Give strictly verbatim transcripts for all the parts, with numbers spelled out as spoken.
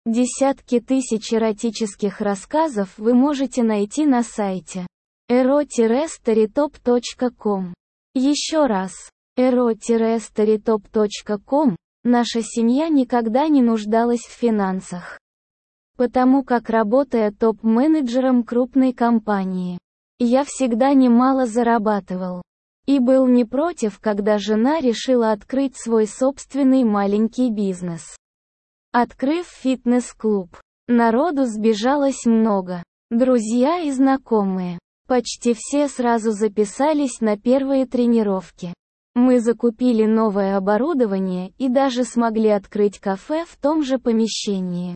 Десятки тысяч эротических рассказов вы можете найти на сайте эро старитоп точка ком. Еще раз, эро старитоп точка ком. Наша семья никогда не нуждалась в финансах. Потому как, работая топ-менеджером крупной компании, я всегда немало зарабатывал. И был не против, когда жена решила открыть свой собственный маленький бизнес. Открыв фитнес-клуб, народу сбежалось много. Друзья и знакомые. Почти все сразу записались на первые тренировки. Мы закупили новое оборудование и даже смогли открыть кафе в том же помещении.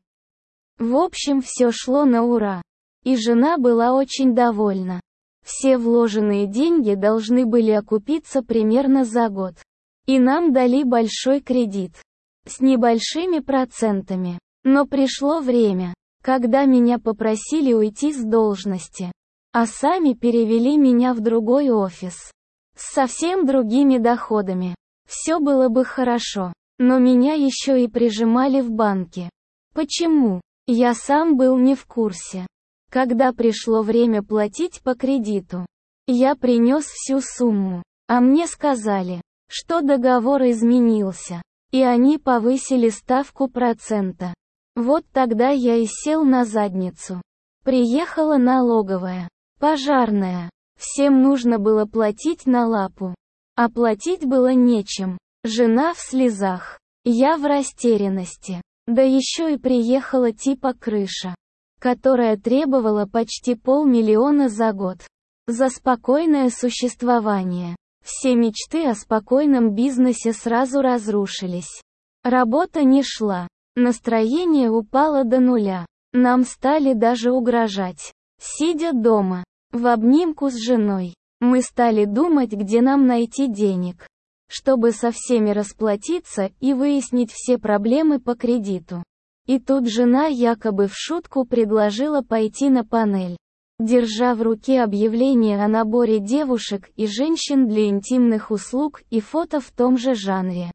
В общем, все шло на ура. И жена была очень довольна. Все вложенные деньги должны были окупиться примерно за год. И нам дали большой кредит. С небольшими процентами. Но пришло время, когда меня попросили уйти с должности. А сами перевели меня в другой офис. С совсем другими доходами. Все было бы хорошо. Но меня еще и прижимали в банке. Почему? Я сам был не в курсе. Когда пришло время платить по кредиту, я принес всю сумму. А мне сказали, что договор изменился. И они повысили ставку процента. Вот тогда я и сел на задницу. Приехала налоговая, пожарная. Всем нужно было платить на лапу. А платить было нечем. Жена в слезах. Я в растерянности. Да еще и приехала типа крыша, которая требовала почти полмиллиона за год. За спокойное существование. Все мечты о спокойном бизнесе сразу разрушились. Работа не шла. Настроение упало до нуля. Нам стали даже угрожать. Сидя дома, в обнимку с женой, мы стали думать, где нам найти денег, чтобы со всеми расплатиться и выяснить все проблемы по кредиту. И тут жена якобы в шутку предложила пойти на панель, держа в руке объявление о наборе девушек и женщин для интимных услуг и фото в том же жанре.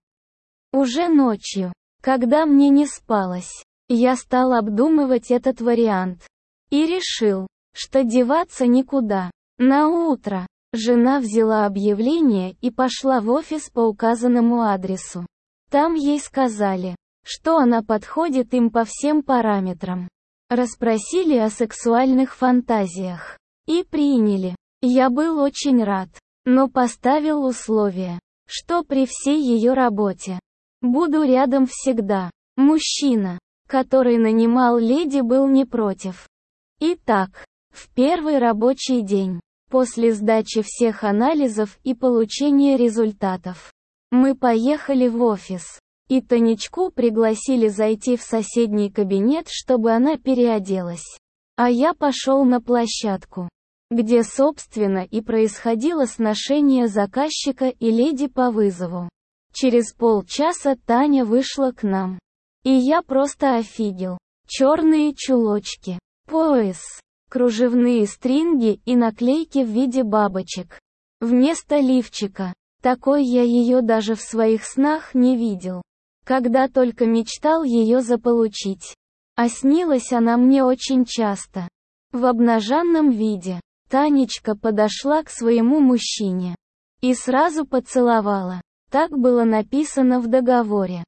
Уже ночью, когда мне не спалось, я стал обдумывать этот вариант. И решил, что деваться никуда. На утро жена взяла объявление и пошла в офис по указанному адресу. Там ей сказали, что она подходит им по всем параметрам. Расспросили о сексуальных фантазиях. И приняли. Я был очень рад, но поставил условие, что при всей ее работе буду рядом всегда. Мужчина, который нанимал леди, был не против. Итак, в первый рабочий день, после сдачи всех анализов и получения результатов, мы поехали в офис. И Танечку пригласили зайти в соседний кабинет, чтобы она переоделась. А я пошел на площадку, где, собственно, и происходило сношение заказчика и леди по вызову. Через полчаса Таня вышла к нам. И я просто офигел. Черные чулочки, пояс, кружевные стринги и наклейки в виде бабочек. Вместо лифчика. Такой я ее даже в своих снах не видел. Когда только мечтал ее заполучить. А снилась она мне очень часто. В обнаженном виде. Танечка подошла к своему мужчине. И сразу поцеловала. Так было написано в договоре.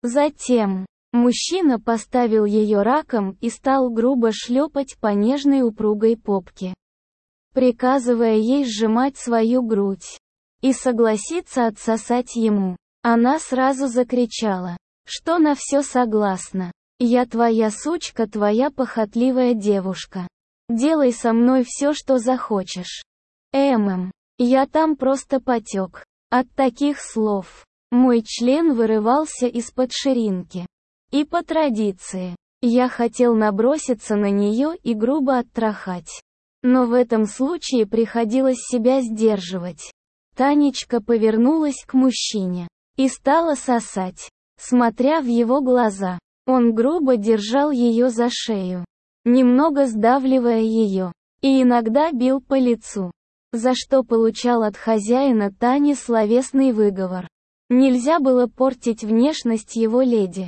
Затем, мужчина поставил ее раком и стал грубо шлепать по нежной упругой попке, приказывая ей сжимать свою грудь. И согласиться отсосать ему. Она сразу закричала, что на все согласна. «Я твоя сучка, твоя похотливая девушка. Делай со мной все, что захочешь». Эм, я там просто потек. От таких слов. Мой член вырывался из-под ширинки. И по традиции, я хотел наброситься на нее и грубо оттрахать. Но в этом случае приходилось себя сдерживать. Танечка повернулась к мужчине и стала сосать, смотря в его глаза. Он грубо держал ее за шею, немного сдавливая ее, и иногда бил по лицу, за что получал от хозяина Тани словесный выговор. Нельзя было портить внешность его леди.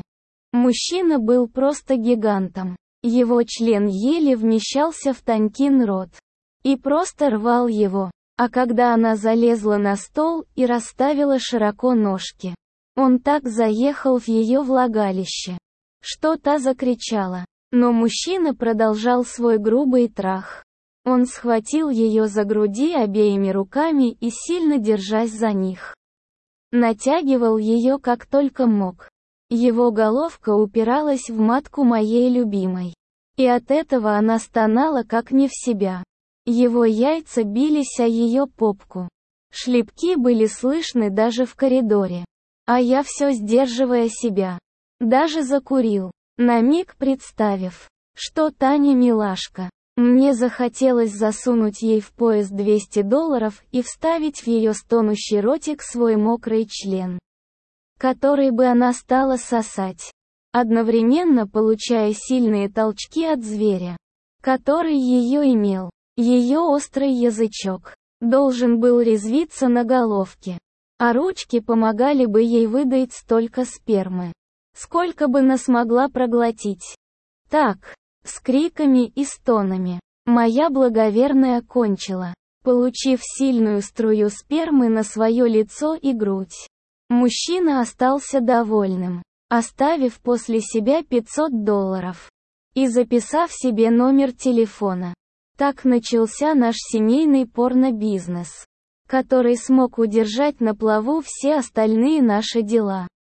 Мужчина был просто гигантом. Его член еле вмещался в Танькин рот. И просто рвал его. А когда она залезла на стол и расставила широко ножки, он так заехал в ее влагалище, что та закричала. Но мужчина продолжал свой грубый трах. Он схватил ее за груди обеими руками и, сильно держась за них, натягивал ее как только мог. Его головка упиралась в матку моей любимой. И от этого она стонала как не в себя. Его яйца бились о ее попку. Шлепки были слышны даже в коридоре. А я все сдерживая себя. Даже закурил, на миг представив, что Таня милашка. Мне захотелось засунуть ей в пояс двести долларов и вставить в ее стонущий ротик свой мокрый член, который бы она стала сосать, одновременно получая сильные толчки от зверя, который ее имел. Ее острый язычок должен был резвиться на головке, а ручки помогали бы ей выдать столько спермы, сколько бы она смогла проглотить. Так, с криками и стонами, моя благоверная кончила, получив сильную струю спермы на свое лицо и грудь. Мужчина остался довольным, оставив после себя пятьсот долларов и записав себе номер телефона. Так начался наш семейный порно-бизнес, который смог удержать на плаву все остальные наши дела.